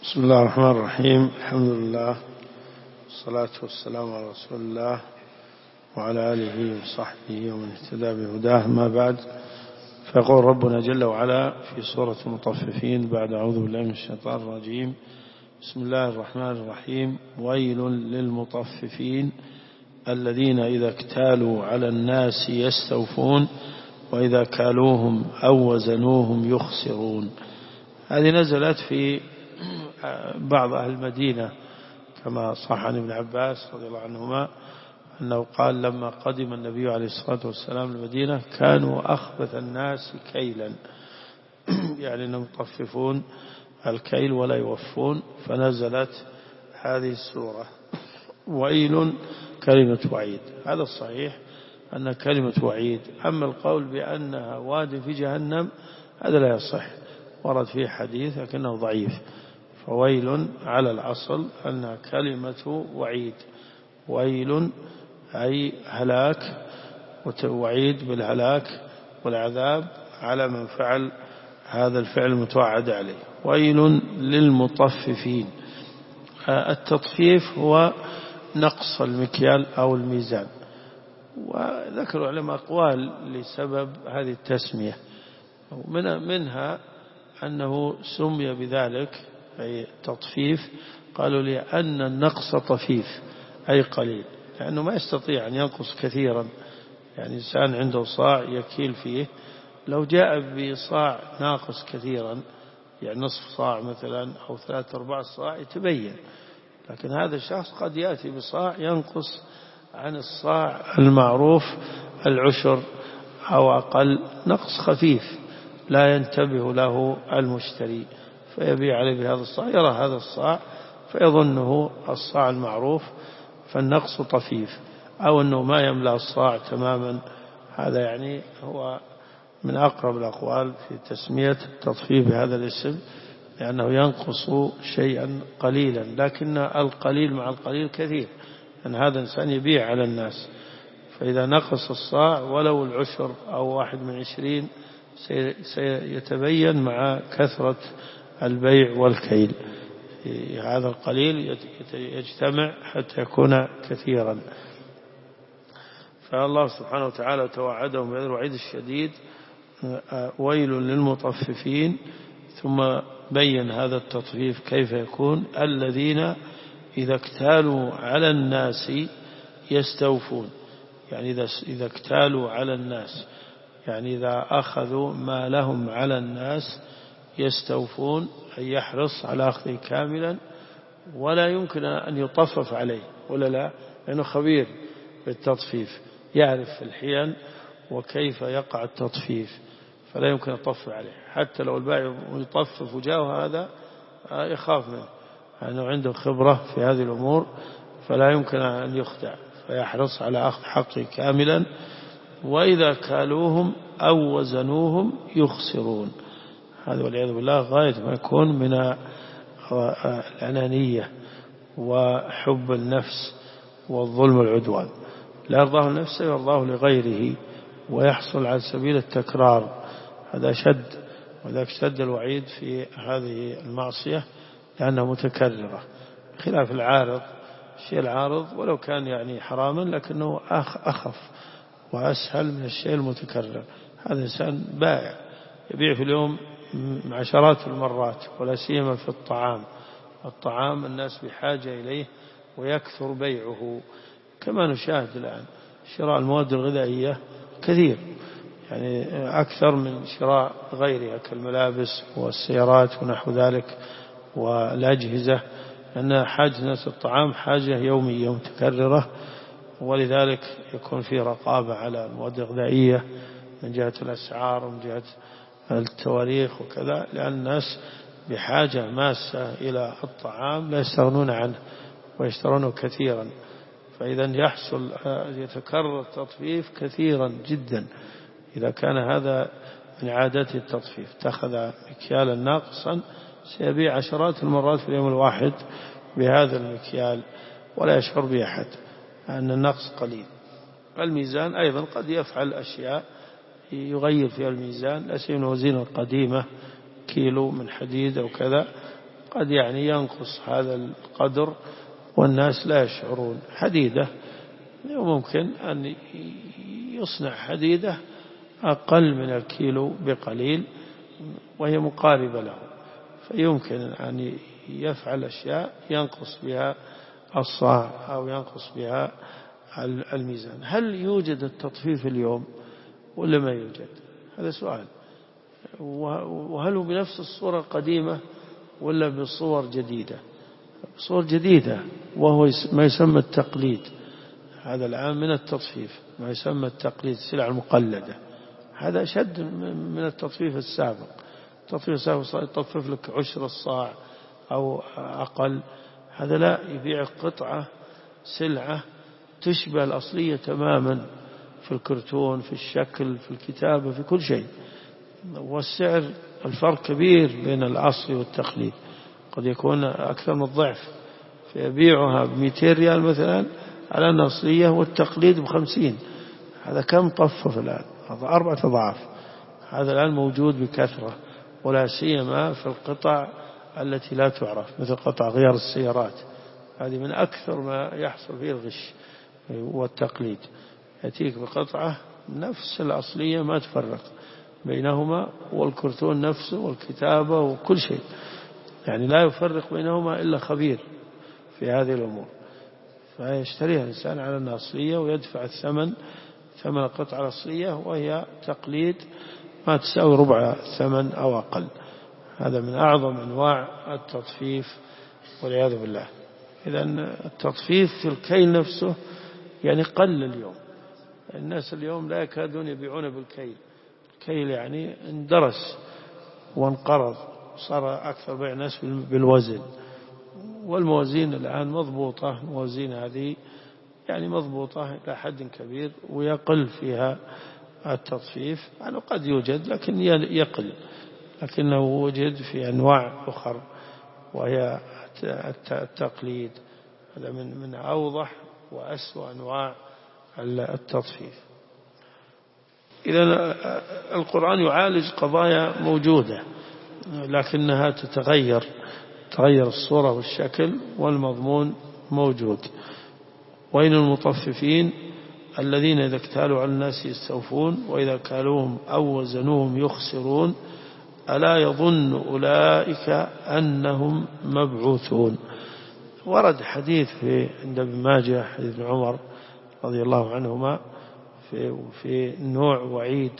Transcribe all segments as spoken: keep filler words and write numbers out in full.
بسم الله الرحمن الرحيم. الحمد لله والصلاة والسلام على رسول الله وعلى آله وصحبه ومن اهتدى بهداه، ما بعد. فيقول ربنا جل وعلا في سورة المطففين بعد أعوذ بالله من الشيطان الرجيم: بسم الله الرحمن الرحيم. ويل للمطففين الذين إذا اكتالوا على الناس يستوفون وإذا كالوهم أو وزنوهم يخسرون. هذه نزلت في بعض أهل المدينة كما صح عن ابن عباس رضي الله عنهما أنه قال لما قدم النبي عليه الصلاة والسلام المدينة كانوا أخبث الناس كيلا، يعني أنهم يطففون الكيل ولا يوفون، فنزلت هذه السورة. ويل كلمة وعيد، هذا الصحيح أن كلمة وعيد. أما القول بأنها واد في جهنم هذا لا يصح، ورد فيه حديث لكنه ضعيف. فويل على الأصل أنها كلمة وعيد، ويل أي هلاك، وعيد بالهلاك والعذاب على من فعل هذا الفعل المتوعد عليه. ويل للمطففين. التطفيف هو نقص المكيال أو الميزان، وذكروا علم أقوال لسبب هذه التسمية، منها أنه سمي بذلك أي تطفيف، قالوا لأن النقص طفيف أي قليل، لأنه ما يستطيع أن ينقص كثيرا. يعني إنسان عنده صاع يكيل فيه، لو جاء بصاع ناقص كثيرا يعني نصف صاع مثلا أو ثلاثة أرباع صاع يتبين، لكن هذا الشخص قد يأتي بصاع ينقص عن الصاع المعروف العشر أو أقل، نقص خفيف لا ينتبه له المشتري، فيبيع عليه بهذا الصاع، يرى هذا الصاع فيظنه الصاع المعروف، فالنقص طفيف. أو أنه ما يملأ الصاع تماما، هذا يعني هو من أقرب الأقوال في تسمية التطفيف بهذا الاسم، لأنه ينقص شيئا قليلا، لكن القليل مع القليل كثير، أن هذا إنسان يبيع على الناس، فإذا نقص الصاع ولو العشر أو واحد من عشرين سيتبين مع كثرة البيع والكيل، هذا القليل يجتمع حتى يكون كثيرا. فالله سبحانه وتعالى توعدهم بهذا الوعيد الشديد: ويل للمطففين، ثم بين هذا التطفيف كيف يكون: الذين إذا اكتالوا على الناس يستوفون، يعني إذا اكتالوا على الناس، يعني إذا أخذوا ما لهم على الناس يستوفون، أي يحرص على أخذه كاملا ولا يمكن أن يطفف عليه، ولا لا، لأنه خبير بالتطفيف، يعرف الحين وكيف يقع التطفيف، فلا يمكن يطفف عليه. حتى لو البائع يطفف وجاءه هذا يخاف منه، لأنه عنده خبرة في هذه الأمور، فلا يمكن أن يخدع، فيحرص على أخذ حقه كاملا. وإذا كالوهم أو وزنوهم يخسرون، هذا والعياذ بالله غاية ما يكون من الأنانية وحب النفس والظلم والعدوان، لا يرضاه لنفسه يرضاه لغيره، ويحصل على سبيل التكرار، هذا شد، وذاك شد الوعيد في هذه المعصية لأنها متكررة، خلاف العارض. الشيء العارض ولو كان يعني حراما لكنه أخف وأسهل من الشيء المتكرر. هذا إنسان بائع يبيع في اليوم عشرات المرات، ولا سيما في الطعام. الطعام الناس بحاجة إليه ويكثر بيعه، كما نشاهد الآن شراء المواد الغذائية كثير، يعني أكثر من شراء غيرها كالملابس والسيارات ونحو ذلك والأجهزة، لأن حاجة الناس الطعام حاجة يومية متكررة، ولذلك يكون في رقابة على المواد الغذائية من جهة الأسعار ومن جهة التواريخ وكذا، لأن الناس بحاجة ماسة إلى الطعام لا يستغنون عنه ويشترونه كثيرا. فإذا يحصل يتكرر التطفيف كثيرا جدا. إذا كان هذا من عادته التطفيف، اتخذ مكيالا ناقصا سيبيع عشرات المرات في اليوم الواحد بهذا المكيال ولا يشعر به أحد أن النقص قليل. الميزان أيضا قد يفعل أشياء يغير فيها الميزان، لا سيما الوزينة القديمة كيلو من حديد أو كذا، قد يعني ينقص هذا القدر والناس لا يشعرون. حديدة ممكن أن يصنع حديدة أقل من الكيلو بقليل وهي مقاربة له، فيمكن أن يفعل أشياء ينقص بها الصاع أو ينقص بها الميزان. هل يوجد التطفيف اليوم ولا ما يوجد؟ هذا سؤال. وهل هو بنفس الصورة القديمة ولا بصور جديدة؟ بصور جديدة، وهو ما يسمى التقليد. هذا الآن من التطفيف ما يسمى التقليد، السلع المقلدة. هذا أشد من التطفيف السابق. التطفيف السابق يطفف لك عشر الصاع أو أقل. هذا لا، يبيع قطعة سلعة تشبه الأصلية تماما في الكرتون، في الشكل، في الكتابة، في كل شيء. والسعر الفرق كبير بين الأصلي والتقليد، قد يكون أكثر من الضعف. فيبيعها بمئتين ريال مثلا على أنها أصلية، والتقليد بخمسين. هذا كم طفف الآن؟ هذا أربعة أضعاف. هذا الآن موجود بكثرة، ولا سيما في القطع التي لا تعرف، مثل قطع غيار السيارات. هذه من أكثر ما يحصل فيه الغش والتقليد. يأتيك بقطعة نفس الأصلية ما تفرق بينهما، والكرتون نفسه والكتابة وكل شيء، يعني لا يفرق بينهما إلا خبير في هذه الأمور. فيشتريها الإنسان على أنها أصلية ويدفع الثمن ثمن القطعة الأصلية، وهي تقليد ما تساوي ربع الثمن أو أقل. هذا من أعظم أنواع التطفيف والعياذ بالله. إذن التطفيف في الكيل نفسه يعني قل اليوم. الناس اليوم لا يكادون يبيعون بالكيل. الكيل يعني اندرس وانقرض، صار أكثر بيع الناس بالوزن. والموازين الآن مضبوطة، موازين هذه يعني مضبوطة إلى حد كبير، ويقل فيها التطفيف. يعني قد يوجد لكن يقل، لكنه وجد في أنواع أخرى وهي التقليد. هذا من من أوضح وأسوأ أنواع التطفيف. إذن القرآن يعالج قضايا موجودة لكنها تتغير، تغير الصورة والشكل، والمضمون موجود. وإن المطففين الذين إذا اكتالوا على الناس يستوفون وإذا كالوهم أو وزنوهم يخسرون ألا يظن أولئك أنهم مبعوثون. ورد حديث في عند ابن ماجه حديث ابن عمر رضي الله عنهما في, في نوع وعيد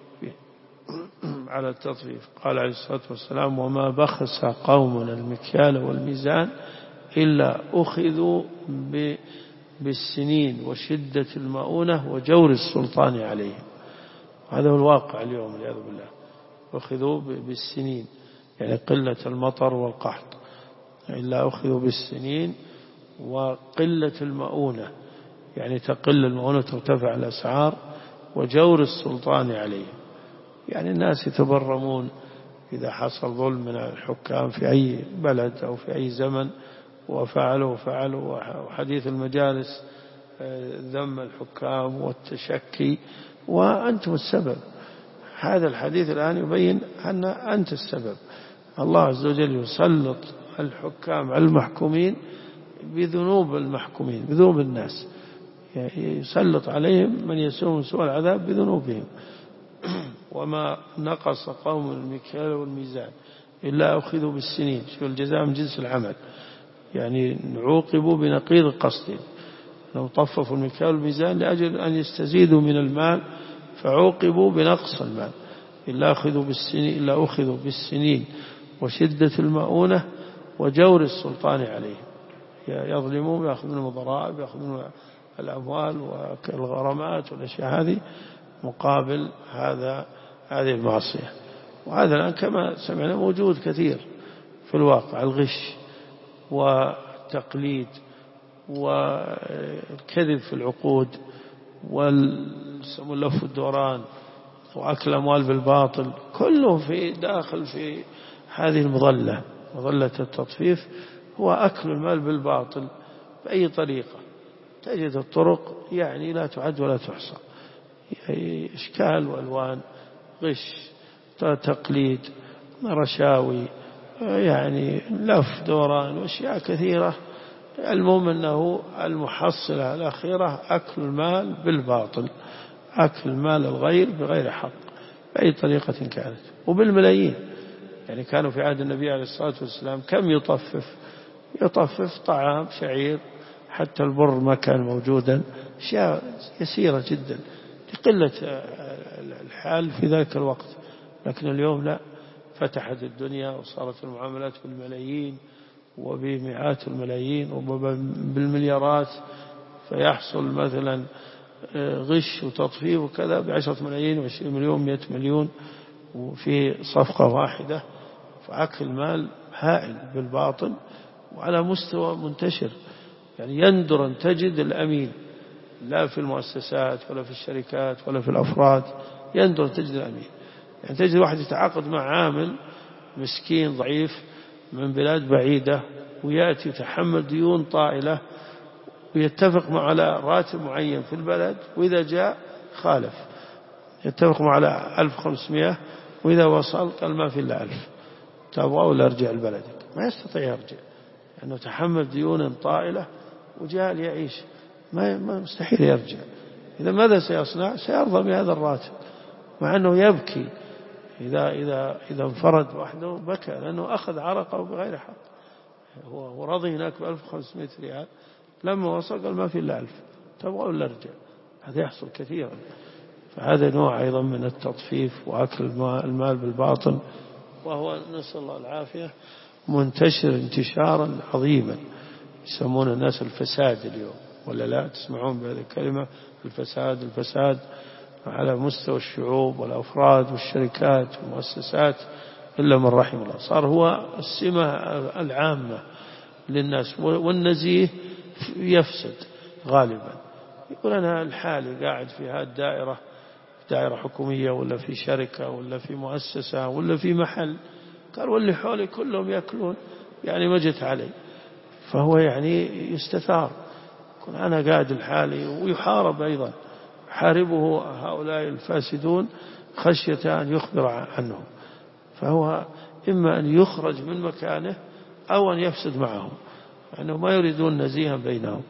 على التطفيف. قال عليه الصلاة والسلام: وما بخس قومنا المكيال والميزان إلا أخذوا بالسنين وشدة المؤونة وجور السلطان عليهم. هذا هو الواقع اليوم والعياذ بالله. أخذوا بالسنين يعني قلة المطر والقحط، إلا أخذوا بالسنين وقلة المؤونة يعني تقل المؤونة ترتفع الأسعار، وجور السلطان عليهم يعني الناس يتبرمون إذا حصل ظلم من الحكام في أي بلد أو في أي زمن، وفعلوا وفعلوا. وحديث المجالس ذم الحكام والتشكي، وأنتم السبب. هذا الحديث الآن يبين أن أنت السبب. الله عز وجل يسلط الحكام على المحكومين بذنوب المحكومين، بذنوب الناس، يسلط عليهم من يسوم سوء العذاب بذنوبهم. وما نقص قوم المكيال والميزان إلا أخذوا بالسنين. شو الجزاء من جنس العمل، يعني عوقبوا بنقيض قصدهم. لو طففوا المكيال والميزان لأجل أن يستزيدوا من المال فعوقبوا بنقص المال. إلا أخذوا بالسنين إلا أخذوا بالسنين وشدة المؤونة وجور السلطان عليهم. يظلمون، يأخذون الضرائب، يأخذون الأموال والغرامات والأشياء هذه مقابل هذا هذه المعصية. وهذا الآن كما سمعنا موجود كثير في الواقع، الغش والتقليد والكذب في العقود واللف الدوران وأكل الأموال بالباطل، كله في داخل في هذه المظلة، مظلة التطفيف. هو أكل المال بالباطل بأي طريقة. تجد الطرق يعني لا تعد ولا تحصى، إشكال وألوان، غش، تقليد، رشاوي، يعني لف دوران وأشياء كثيرة. المهم أنه المحصلة الأخيرة أكل المال بالباطل، أكل المال الغير بغير حق بأي طريقة كانت، وبالملايين. يعني كانوا في عهد النبي عليه الصلاة والسلام كم يطفف يطفف طعام شعير، حتى البر ما كان موجودا، أشياء يسيرة جدا لقلة الحال في ذلك الوقت. لكن اليوم لا، فتحت الدنيا وصارت المعاملات بالملايين وبمئات الملايين وبالمليارات، فيحصل مثلا غش وتطفيف وكذا بعشرة ملايين وعشرين مليون مئة مليون وفي صفقة واحدة. فأكل المال هائل بالباطل وعلى مستوى منتشر. يعني يندر أن تجد الأمين، لا في المؤسسات ولا في الشركات ولا في الأفراد، يندر أن تجد الأمين. يعني تجد واحد يتعاقد مع عامل مسكين ضعيف من بلاد بعيدة، ويأتي يتحمل ديون طائلة ويتفق مع على راتب معين في البلد، وإذا جاء خالف، يتفق مع على ألف وخمسمائة وإذا وصل قال ما في إلا ألف، تبغى ولا أرجع لبلدك؟ ما يستطيع يرجع، لأنه تحمل ديون طائلة وجاء ليعيش، ما مستحيل يرجع. إذا ماذا سيصنع؟ سيرضى بهذا الراتب، مع أنه يبكي إذا إذا إذا انفرد وحده بكى، لأنه أخذ عرقه بغير حق. هو رضي هناك بألف وخمسمائة ريال، لما وصل قال ما في إلا ألف، تبغى ولا أرجع؟ هذا يحصل كثيرا. فهذا نوع أيضا من التطفيف وأكل المال بالباطل، وهو نسأل الله العافية منتشر انتشارا عظيما. يسمون الناس الفساد اليوم، ولا لا تسمعون بهذه الكلمة؟ الفساد الفساد على مستوى الشعوب والأفراد والشركات والمؤسسات إلا من رحم الله. صار هو السمة العامة للناس، والنزيه يفسد غالبا. يقول أنا الحالي قاعد في هذه الدائرة، دائرة حكومية ولا في شركة ولا في مؤسسة ولا في محل، قال واللي حولي كلهم يأكلون، يعني ما جت علي. فهو يعني يستثار، يكون أنا قاعد الحالي، ويحارب أيضا، حاربه هؤلاء الفاسدون خشية أن يخبر عنهم. فهو إما أن يخرج من مكانه أو أن يفسد معهم، لأنه ما يريدون نزيها بينهم.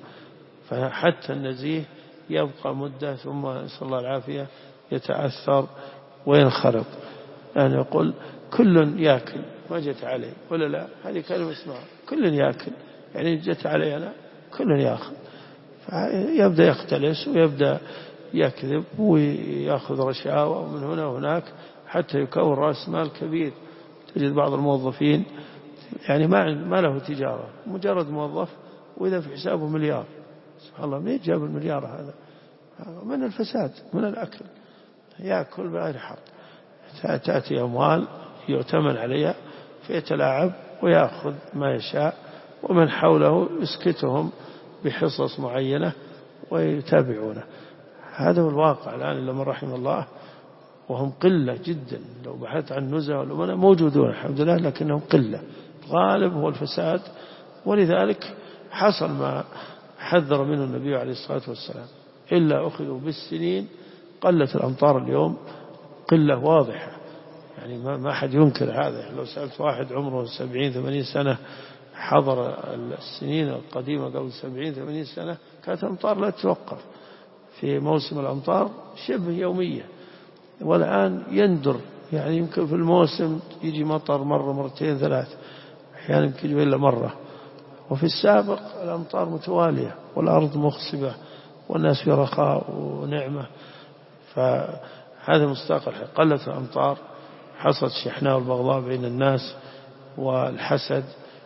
فحتى النزيه يبقى مدة ثم نسأل الله العافية يتأثر وينخرط. يعني يقول كل يأكل ما جت عليه، ولا لا؟ هذه كلمة اسمها كل يأكل، يعني جت علي أنا كل يأخذ. فيبدأ يختلس ويبدأ يكذب ويأخذ رشاوى ومن هنا وهناك حتى يكون رأس مال كبير. تجد بعض الموظفين يعني ما ما له تجارة، مجرد موظف، وإذا في حسابه مليار. سبحان الله، من جاب المليار هذا؟ من الفساد، من الأكل، يأكل بغير حق. تأتي أموال يؤتمن عليها فيتلاعب ويأخذ ما يشاء، ومن حوله يسكتهم بحصص معينة ويتابعونه. هذا هو الواقع الآن إلا من رحم الله، وهم قلة جدا. لو بحثت عن نزهة والأمانة موجودون الحمد لله، لكنهم قلة. الغالب هو الفساد، ولذلك حصل ما حذر منه النبي عليه الصلاة والسلام: إلا أخذوا بالسنين. قلت الأمطار اليوم قلة واضحة، يعني ما ما حد ينكر هذا. لو سألت واحد عمره سبعين ثمانين سنة حضر السنين القديمة قبل سبعين ثمانين سنة، كانت الأمطار لا تتوقف في موسم الأمطار شبه يومية. والآن يندر، يعني يمكن في الموسم يجي مطر مرة مرتين ثلاث، أحيانا يمكن يجي إلا مرة. وفي السابق الأمطار متوالية والأرض مخصبة والناس في رخاء ونعمة. فهذا مستقل. قلت الأمطار، حصلت الشحناء والبغضاء بين الناس والحسد،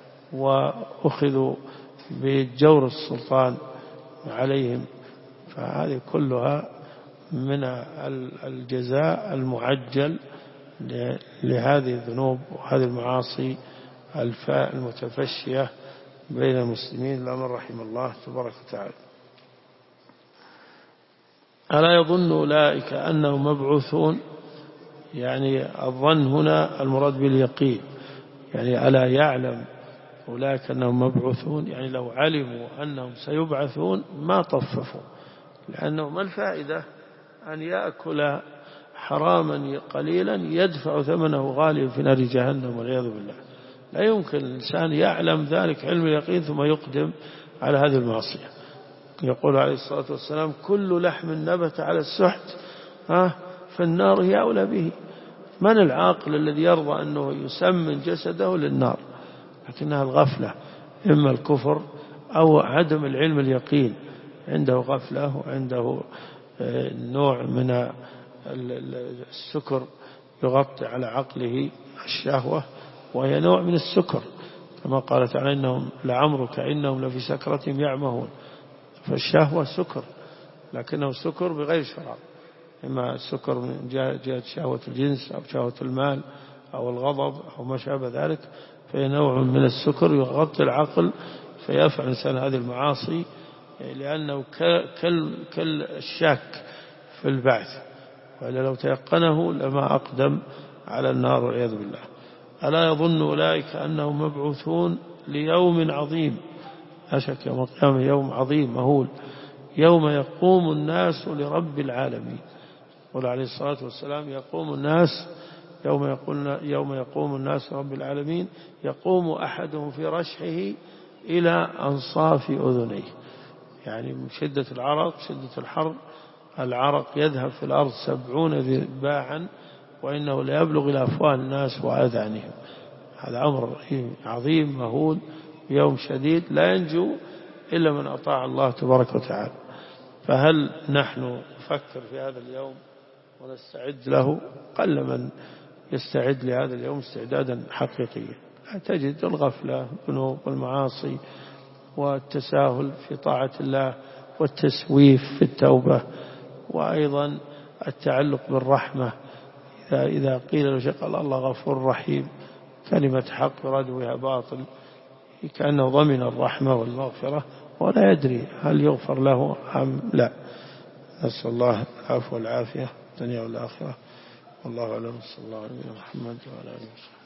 وأخذوا بجور السلطان عليهم. فهذه كلها من الجزاء المعجل لهذه الذنوب وهذه المعاصي المتفشية بين المسلمين، لا من رحم الله تبارك وتعالى. ألا يظن أولئك أنهم مبعوثون؟ يعني الظن هنا المراد باليقين. يعني ألا يعلم أولئك أنهم مبعوثون؟ يعني لو علموا أنهم سيبعثون ما طففوا، لأنه ما الفائدة أن يأكل حراما قليلا يدفع ثمنه غاليا في نار جهنم والعياذ بالله. لا يمكن الإنسان يعلم ذلك علم اليقين ثم يقدم على هذه المعصية. يقول عليه الصلاة والسلام كل لحم نبت على السحت فالنار هي أولى به. من العاقل الذي يرضى أنه يسمن جسده للنار؟ لكنها الغفلة، إما الكفر أو عدم العلم اليقين، عنده غفلة وعنده نوع من السكر يغطي على عقله الشهوة، وهي نوع من السكر كما قال تعالى إنهم لعمرك إنهم لفي سكرتهم يعمهون. فالشهوة سكر لكنه سكر بغير شراب، إما السكر من جهة شهوة الجنس أو شهوة المال أو الغضب أو ما شابه ذلك، فهي نوع من السكر يغطي العقل فيفعل الإنسان هذه المعاصي، لأنه كالشاك في البعث، وإلا لو تيقنه لما أقدم على النار والعياذ بالله. ألا يظن أولئك أنهم مبعوثون ليوم عظيم؟ أشك يوم القيامة يوم عظيم مهول، يوم يقوم الناس لرب العالمين. قال عليه الصلاة والسلام يقوم الناس يوم يقول يوم يقوم الناس رب العالمين يقوم أحدهم في رشحه إلى أنصاف أذنيه، يعني من شدة العرق شدة الحر العرق يذهب في الأرض سبعون ذباعا وإنه لا يبلغ إلى أفواه الناس وأذانهم. هذا أمر عظيم مهول، يوم شديد لا ينجو إلا من أطاع الله تبارك وتعالى. فهل نحن نفكر في هذا اليوم ونستعد له؟ قل من يستعد لهذا اليوم استعدادا حقيقيا. تجد الغفلة الذنوب والمعاصي والتساهل في طاعة الله والتسويف في التوبة، وأيضا التعلق بالرحمة. إذا, إذا قيل له شيء قال الله غفور رحيم، كلمة حق ردوها باطل، كأنه ضمن الرحمة والمغفرة ولا يدري هل يغفر له أم لا. نسأل الله العفو والعافية الدنيا والآخرة. والله أعلم. صلى الله عليه وسلم محمد وعلى آله وسلم.